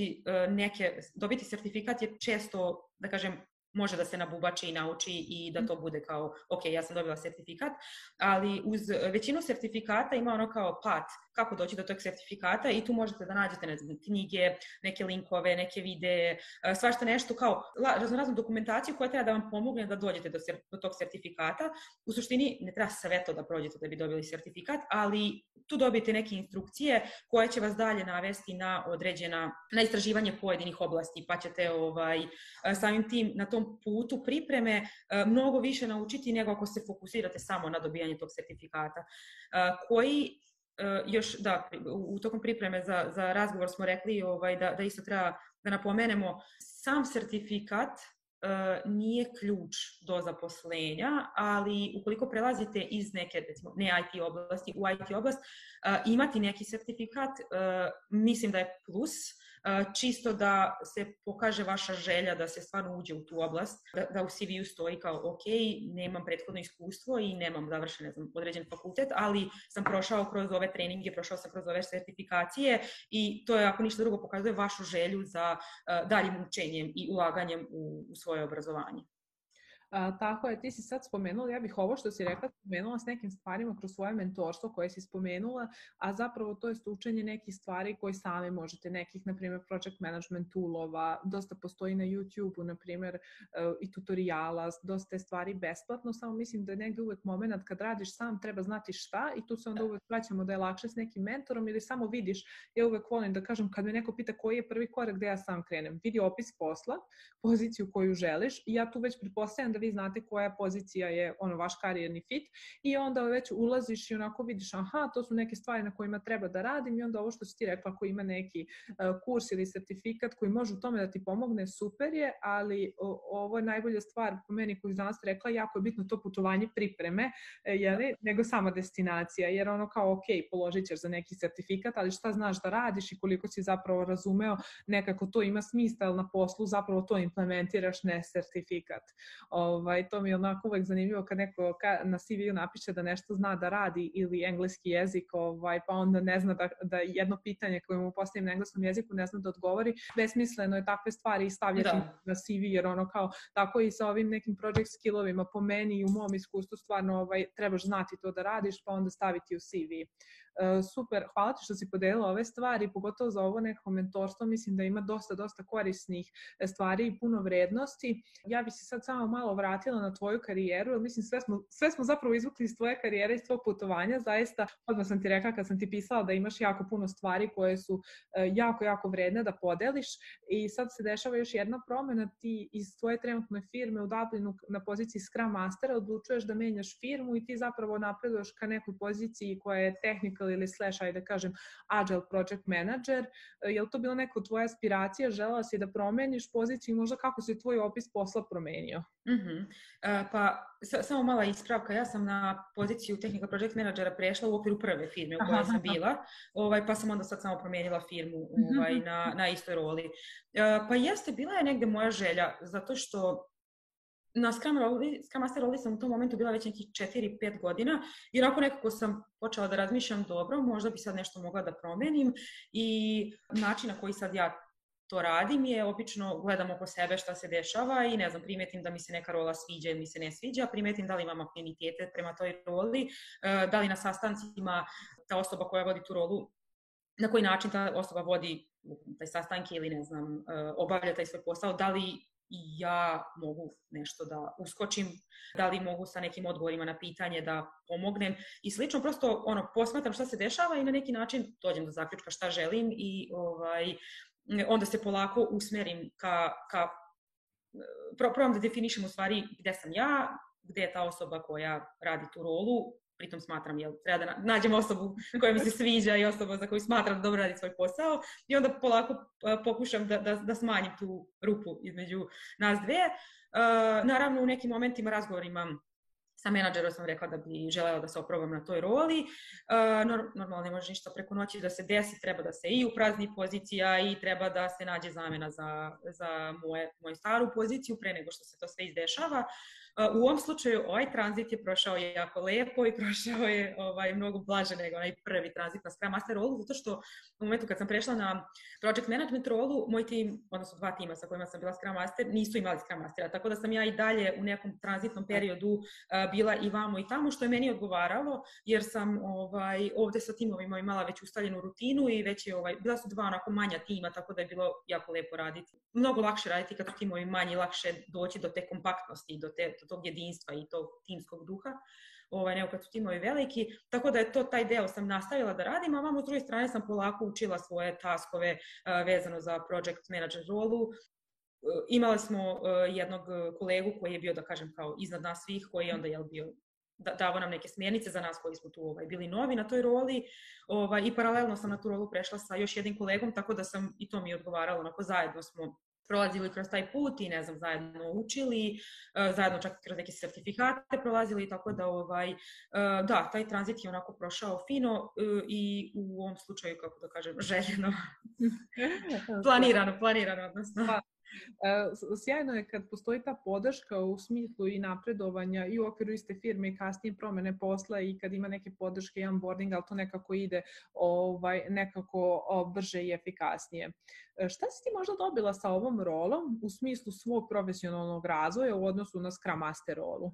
dobiti sertifikat je često, da kažem, može da se nabubači i nauči i da to bude kao, ok, ja sam dobila sertifikat, ali uz većinu sertifikata ima ono kao pad, kako doći do tog sertifikata i tu možete da nađete, ne znam, knjige, neke linkove, neke videe, svašta nešto kao raznoraznu dokumentaciju koja treba da vam pomogne da dođete do tog sertifikata. U suštini ne treba sve to da prođete da bi dobili sertifikat, ali tu dobijete neke instrukcije koje će vas dalje navesti na istraživanje pojedinih oblasti, pa ćete samim tim na tom putu pripreme mnogo više naučiti nego ako se fokusirate samo na dobijanje tog sertifikata, koji još, da, u tokom pripreme za razgovor smo rekli da isto treba da napomenemo, sam sertifikat nije ključ do zaposlenja, ali ukoliko prelazite iz neke, recimo, ne IT oblasti u IT oblast, imati neki sertifikat, mislim da je plus, čisto da se pokaže vaša želja da se stvarno uđe u tu oblast, da u CV-u stoji kao ok, nemam prethodno iskustvo i nemam završen, ne znam, određen fakultet, ali sam prošao kroz ove treninge, prošao sam kroz ove sertifikacije i to je, ako ništa drugo, pokazuje vašu želju za daljim učenjem i ulaganjem u svoje obrazovanje. Tako je, ti si sad spomenula, ja bih ovo što si rekla spomenula s nekim stvarima kroz svoje mentorstvo koje si spomenula, a zapravo to je učenje nekih stvari koje sami možete, nekih, na primjer, project management toolova, dosta postoji na YouTube-u, na primjer, i tutoriala, dosta je stvari besplatno, samo mislim da je negdje uvek moment kad radiš sam, treba znati šta i tu se onda uvek vraćamo da je lakše s nekim mentorom ili samo vidiš, ja uvek volim da kažem, kad me neko pita koji je prvi korak gde ja sam krenem, vidi opis posla, poziciju koju želiš i ja tu već pretpostavljam da vi znate koja pozicija je vaš karijerni fit i onda već ulaziš i onako vidiš aha, to su neke stvari na kojima treba da radim i onda ovo što si ti rekla, ako ima neki kurs ili sertifikat koji može u tome da ti pomogne, super je, ali ovo je najbolja stvar po meni koju danas rekla, jako je bitno to putovanje pripreme, nego sama destinacija, jer kao ok, položit ćeš za neki sertifikat, ali šta znaš da radiš i koliko si zapravo razumeo, nekako to ima smisla, ali na poslu zapravo to implementiraš, ne sertifikat. To mi je onako uvek zanimljivo kad neko na CV-u napiše da nešto zna da radi ili engleski jezik, pa onda ne zna da jedno pitanje koje mu postavim na engleskom jeziku ne zna da odgovori. Besmisleno je takve stvari stavljati na CV, jer tako i sa ovim nekim project skillovima po meni i u mom iskustvu stvarno trebaš znati to da radiš pa onda staviti u CV. Super, hvala ti što si podelila ove stvari, pogotovo za ovo neko mentorstvo, mislim da ima dosta korisnih stvari i puno vrednosti. Ja bih se sad samo malo vratila na tvoju karijeru, jer mislim sve smo zapravo izvukli iz tvoje karijere, iz tvojeg putovanja, zaista, odmah sam ti rekla kad sam ti pisala da imaš jako puno stvari koje su jako vredne da podeliš i sad se dešava još jedna promjena, ti iz tvoje trenutne firme u Dublinu na poziciji Scrum Mastera odlučuješ da menjaš firmu i ti zapravo napreduješ ka nekoj poziciji koja je technical ili / ajde kažem agile project manager. Je li to bila neka tvoja aspiracija, želela si da promeniš poziciju i možda kako se tvoj opis posla promenio? Pa samo mala ispravka, ja sam na poziciju technical project managera prešla u okviru prve firme u kojoj sam bila, pa sam onda sad samo promijenila firmu na istoj roli. Pa jeste, bila je negde moja želja, zato što na Scrum Master roli sam u tom momentu bila već nekih 4-5 godina i onako nekako sam počela da razmišljam dobro, možda bi sad nešto mogla da promenim i način na koji sad ja to radim je obično gledam oko sebe šta se dešava i ne znam, primetim da mi se neka rola sviđa ili mi se ne sviđa, primetim da li imam afinitete prema toj roli, da li na sastancima ta osoba koja vodi tu rolu, na koji način ta osoba vodi taj sastanke ili ne znam, obavlja taj svoj posao, da li i ja mogu nešto da uskočim, da li mogu sa nekim odgovorima na pitanje da pomognem i slično, prosto posmatram šta se dešava i na neki način dođem do zaključka šta želim i onda se polako usmerim ka probam da definišem u stvari gde sam ja, gde je ta osoba koja radi tu rolu, pritom smatram, treba da nađem osobu koja mi se sviđa i osoba za koju smatram da dobro radi svoj posao i onda polako pokušam da smanjim tu rupu između nas dve. Naravno, u nekim momentima razgovorima sa menadžerom sam rekla da bi želela da se oprobam na toj roli. Normalno ne može ništa preko noći da se desi, treba da se i uprazni pozicija i treba da se nađe zamena za moju staru poziciju pre nego što se to sve izdešava. U ovom slučaju ovaj tranzit je prošao jako lepo i prošao je mnogo blaže nego onaj prvi tranzit na Scrum Master rolu, zato što u momentu kad sam prešla na Project Management rolu, moj tim, odnosno 2 tima sa kojima sam bila Scrum Master, nisu imali Scrum Mastera, tako da sam ja i dalje u nekom tranzitnom periodu bila i vamo i tamo, što je meni odgovaralo, jer sam ovde sa timovima imala već ustaljenu rutinu i već je, bila su 2 onako manja tima, tako da je bilo jako lepo raditi. Mnogo lakše raditi kad su timovi manji, lakše doći do te kompaktnosti, do tog jedinstva i tog timskog duha, nego kad su timovi veliki, tako da je taj deo sam nastavila da radim, a vamo s druge strane sam polako učila svoje taskove vezano za project manager rolu. Imali smo jednog kolegu koji je bio, da kažem, kao iznad nas svih, koji je onda bio davao nam neke smjernice za nas koji smo tu bili novi na toj roli. I paralelno sam na tu rolu prešla sa još jednim kolegom, tako da sam, i to mi je odgovaralo, onako zajedno smo prolazili kroz taj put i zajedno učili, zajedno čak kroz neke sertifikate prolazili, tako da da, taj tranzit je onako prošao fino i u ovom slučaju, kako da kažem, željeno, planirano, odnosno. Sjajno je kad postoji ta podrška u smislu i napredovanja i u okviru iste firme i kasnije promene posla i kad ima neke podrške i onboarding, ali to nekako ide nekako brže i efikasnije. Šta si ti možda dobila sa ovom rolom u smislu svog profesionalnog razvoja u odnosu na Scrum Master rolu?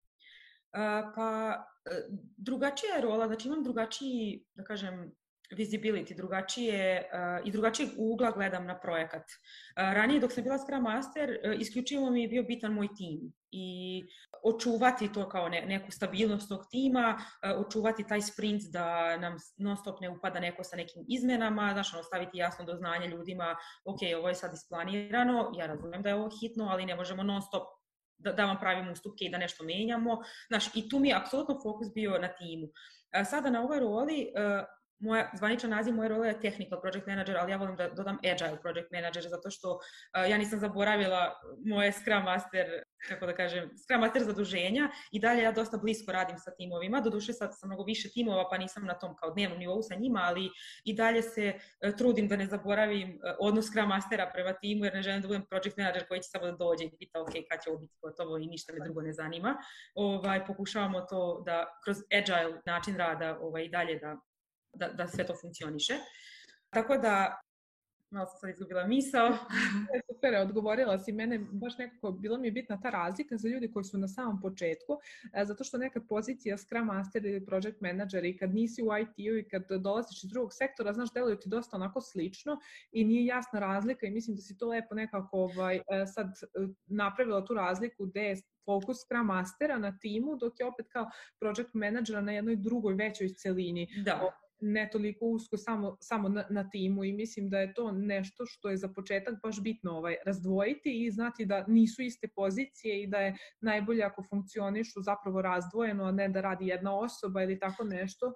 Pa drugačija je rola, znači imam drugačiji, da kažem, visibility, drugačijeg ugla gledam na projekat. Ranije dok sam bila Scrum Master, isključivo mi je bio bitan moj tim i očuvati to kao neku stabilnost tog tima, očuvati taj sprint da nam non stop ne upada neko sa nekim izmenama, staviti jasno do znanja ljudima, ok, ovo je sad isplanirano, ja razumijem da je ovo hitno, ali ne možemo non stop da vam pravimo ustupke i da nešto menjamo. I tu mi je apsolutno fokus bio na timu. Sada na ovoj roli, zvaničan naziv moje role je Technical Project Manager, ali ja volim da dodam Agile Project Manager, zato što ja nisam zaboravila moje Scrum Master, kako da kažem, Scrum Master zaduženja i dalje ja dosta blisko radim sa timovima. Doduše sad sam mnogo više timova, pa nisam na tom kao dnevnom nivou sa njima, ali i dalje se trudim da ne zaboravim odnos Scrum Mastera prema timu, jer ne želim da budem Project Manager koji će samo da dođe i pita ok, kad će ovo biti gotovo i ništa me drugo ne zanima. Pokušavamo to da kroz Agile način rada i dalje da sve to funkcioniše. Tako da, malo sam sad izgubila misao. Super, odgovorila si mene, baš nekako bilo mi je bitna ta razlika za ljudi koji su na samom početku, zato što neka pozicija Scrum Master ili Project Manager i kad nisi u IT-u i kad dolaziš iz drugog sektora, znaš, deluju ti dosta onako slično i nije jasna razlika i mislim da si to lepo nekako sad napravila tu razliku gde je fokus Scrum Mastera na timu, dok je opet kao Project Managera na jednoj drugoj većoj celini. Da. Ne toliko usko samo na timu i mislim da je to nešto što je za početak baš bitno razdvojiti i znati da nisu iste pozicije i da je najbolje ako funkcionišu zapravo razdvojeno, a ne da radi jedna osoba ili tako nešto.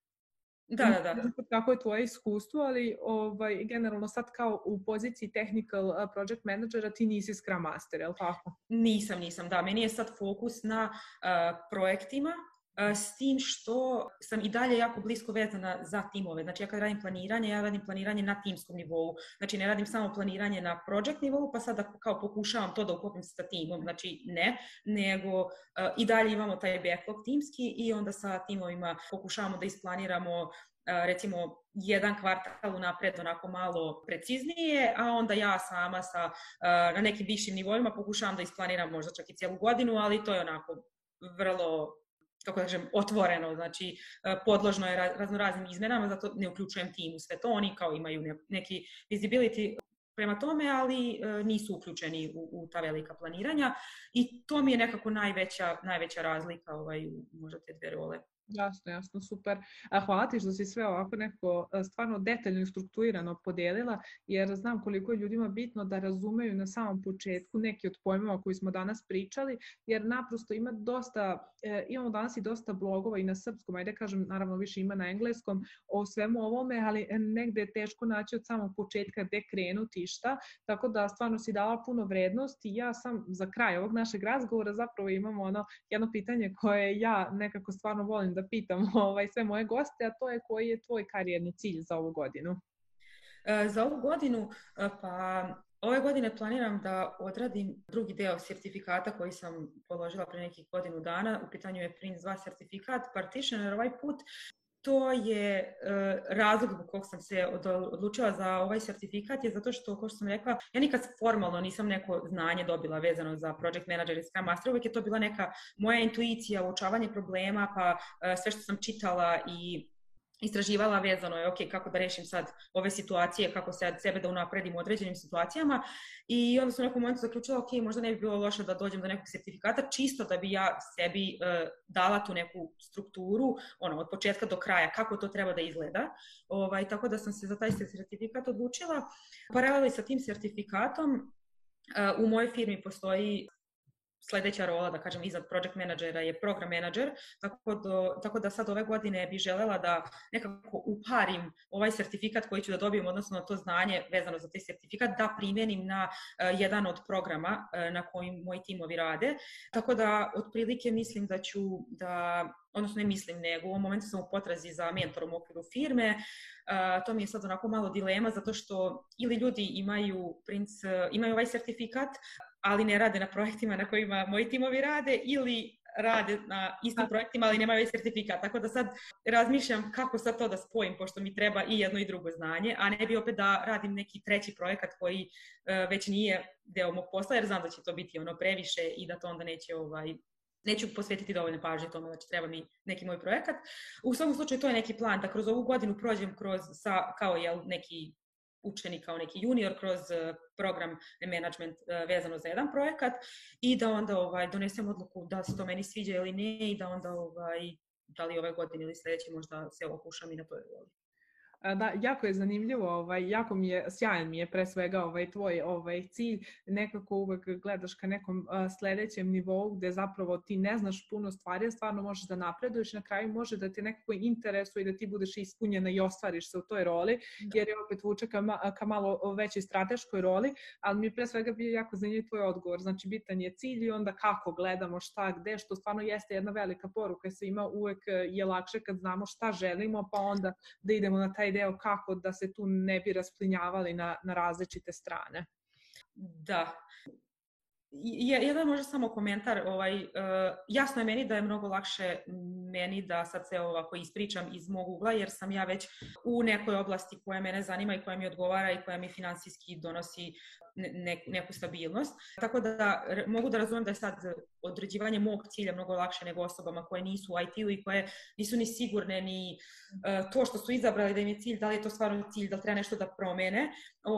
Da. Kako je tvoje iskustvo, ali generalno sad kao u poziciji Technical Project Managera ti nisi Scrum Master, je li tako? Nisam, da. Meni je sad fokus na projektima, s tim što sam i dalje jako blisko vezana za timove. Znači ja kad radim planiranje, ja radim planiranje na timskom nivou. Znači ne radim samo planiranje na project nivou, pa sada kao pokušavam to da uklopim sa timom. Znači ne, nego i dalje imamo taj backlog timski i onda sa timovima pokušavamo da isplaniramo recimo jedan kvartal unapred onako malo preciznije, a onda ja sama na nekim višim nivoima pokušavam da isplaniram možda čak i cijelu godinu, ali to je onako vrlo, kako da kažem, otvoreno, znači podložno je raznoraznim izmenama, zato ne uključujem tim u sve to, oni kao imaju neki visibility prema tome, ali nisu uključeni u ta velika planiranja i to mi je nekako najveća razlika možda te dve role. Jasno, super. Hvala ti što si sve ovako nekako stvarno detaljno i strukturirano podijelila, jer znam koliko je ljudima bitno da razumeju na samom početku neki od pojmova koji smo danas pričali, jer naprosto imamo danas i dosta blogova i na srpskom, ajde kažem, naravno više ima na engleskom o svemu ovome, ali negde je teško naći od samog početka gde krenuti i šta, tako da stvarno si dala puno vrednosti. Ja sam za kraj ovog našeg razgovora zapravo imamo jedno pitanje koje ja nekako stvarno volim da pitam sve moje goste, a to je koji je tvoj karijerni cilj za ovu godinu? Za ovu godinu, pa ove godine planiram da odradim drugi deo sertifikata koji sam položila pre nekih godinu dana. U pitanju je Prince2 sertifikat, Partitioner ovaj put. To je razlog zbog kog sam se odlučila za ovaj sertifikat je zato što, kao što sam rekla, ja nikad formalno nisam neko znanje dobila vezano za Project Manager i Scrum Master, uvijek je to bila neka moja intuicija, uočavanje problema, pa sve što sam čitala i istraživala vezano je ok, kako da rešim sad ove situacije, kako sebe da unapredim u određenim situacijama i onda sam u nekom momentu zaključila ok, možda ne bi bilo loše da dođem do nekog sertifikata, čisto da bi ja sebi dala tu neku strukturu, od početka do kraja, kako to treba da izgleda. Tako da sam se za taj sertifikat odlučila. Paralelno sa tim sertifikatom u mojoj firmi postoji sledeća rola, da kažem, iznad project menadžera je program menadžer, tako da sad ove godine bi želela da nekako uparim ovaj sertifikat koji ću da dobijem, odnosno to znanje vezano za taj sertifikat, da primenim na jedan od programa na kojim moji timovi rade. Tako da, otprilike, mislim da ću odnosno ne mislim, nego u ovom momentu sam u potrazi za mentorom u okviru firme. To mi je sad onako malo dilema, zato što ili ljudi imaju ovaj sertifikat, ali ne rade na projektima na kojima moji timovi rade, ili rade na istim projektima, ali nemaju ovaj sertifikat. Tako da sad razmišljam kako sad to da spojim, pošto mi treba i jedno i drugo znanje, a ne bi opet da radim neki treći projekat koji već nije deo mog posla, jer znam da će to biti previše i da to onda neću posvetiti dovoljne pažnje tome, znači treba mi neki moj projekat. U svakom slučaju to je neki plan da kroz ovu godinu prođem kao neki učenik, kao neki junior, kroz program management vezano za jedan projekat i da onda donesem odluku da se to meni sviđa ili ne i da onda da li ove godine ili sledeće možda se okušam i na toj roli. Da, jako je zanimljivo, jako mi je, sjajan mi je pre svega tvoj cilj, nekako uvek gledaš ka nekom sledećem nivou gde zapravo ti ne znaš puno stvari, stvarno možeš da napreduješ, na kraju može da te nekako interesuje i da ti budeš ispunjena i ostvariš se u toj roli, jer je opet vuče ka malo većoj strateškoj roli, ali mi je pre svega bio jako zanimljiv tvoj odgovor, znači bitan je cilj i onda kako gledamo, šta, gde, što stvarno jeste jedna velika poruka svima, uvek je lakše kad znamo šta želimo, pa onda da idemo na taj deo kako da se tu ne bi rasplinjavali na različite strane. Da. Jedan možda samo komentar, jasno je meni da je mnogo lakše meni da sad se ovako ispričam iz mog ugla, jer sam ja već u nekoj oblasti koja mene zanima i koja mi odgovara i koja mi finansijski donosi neku stabilnost. Tako da mogu da razumem da je sad određivanje mog cilja mnogo lakše nego osobama koje nisu u IT-u i koje nisu ni sigurne ni to što su izabrali da im je cilj, da li je to stvarno cilj, da li treba nešto da promene,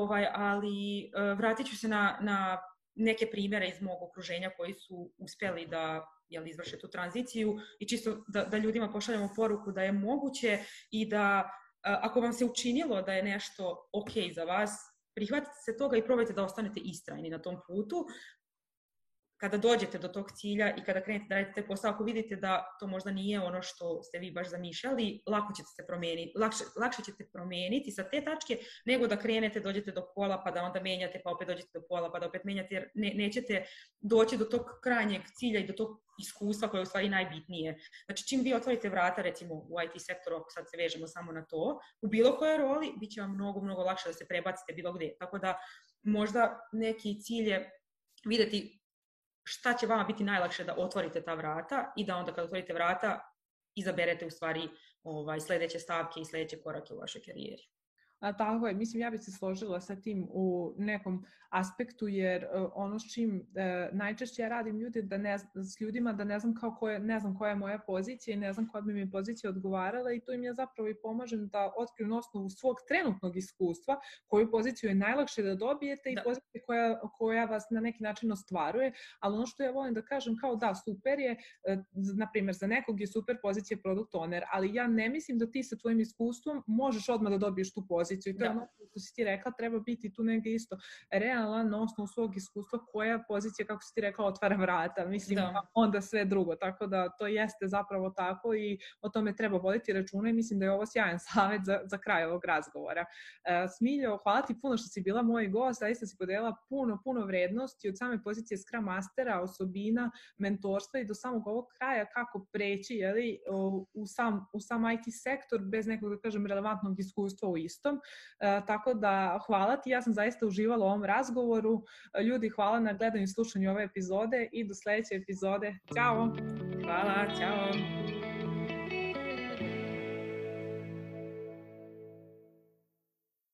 ali vratit ću se na neke primjere iz mog okruženja koji su uspeli da izvrše tu tranziciju i čisto da ljudima pošaljemo poruku da je moguće i da ako vam se učinilo da je nešto ok za vas, prihvatite se toga i probajte da ostanete istrajni na tom putu. Kada dođete do tog cilja i kada krenete da radite taj posao, ako vidite da to možda nije ono što ste vi baš zamišljali, lakše ćete promeniti sa te tačke nego da krenete, dođete do pola pa da onda menjate, pa opet dođete do pola pa da opet menjate, jer nećete doći do tog krajnjeg cilja i do tog iskustva koje je u stvari najbitnije. Znači, čim vi otvorite vrata, recimo u IT sektoru, ako sad se vežemo samo na to, u bilo kojoj roli, bit će vam mnogo, mnogo lakše da se prebacite bilo gde. Tako da možda neki cilj je videti šta će vama biti najlakše da otvorite ta vrata i da onda kad otvorite vrata izaberete u stvari sledeće stavke i sledeće korake u vašoj karijeri. Tako je, mislim ja bih se složila sa tim u nekom aspektu, jer ono s čim najčešće ja radim s ljudima da ne znam koja je moja pozicija i ne znam koja bi mi pozicija odgovarala i tu im ja zapravo i pomažem da otkriju na osnovu svog trenutnog iskustva koju poziciju je najlakše da dobijete i poziciju koja vas na neki način ostvaruje, ali ono što ja volim da kažem kao da, super je, na primjer za nekog je super pozicija product owner, ali ja ne mislim da ti sa tvojim iskustvom možeš odmah da dobiješ tu poziciju. I to je ono što si ti rekla, treba biti tu negdje isto realan na osnovu svog iskustva koja pozicija, kako si ti rekla, otvara vrata. Mislim, onda sve drugo. Tako da to jeste zapravo tako i o tome treba voditi računa i mislim da je ovo sjajan savjet za kraj ovog razgovora. Smiljo, hvala ti puno što si bila moj gost, zaista si podelila puno vrednosti od same pozicije Scrum Mastera, osobina, mentorstva i do samog ovog kraja kako preći u sam IT sektor bez nekog, da kažem, relevantnog iskustva u istom. Tako da hvala ti, ja sam zaista uživala u ovom razgovoru. Ljudi, hvala na gledanju i slušanju ove epizode i do sledeće epizode. Ćao! Hvala, ćao!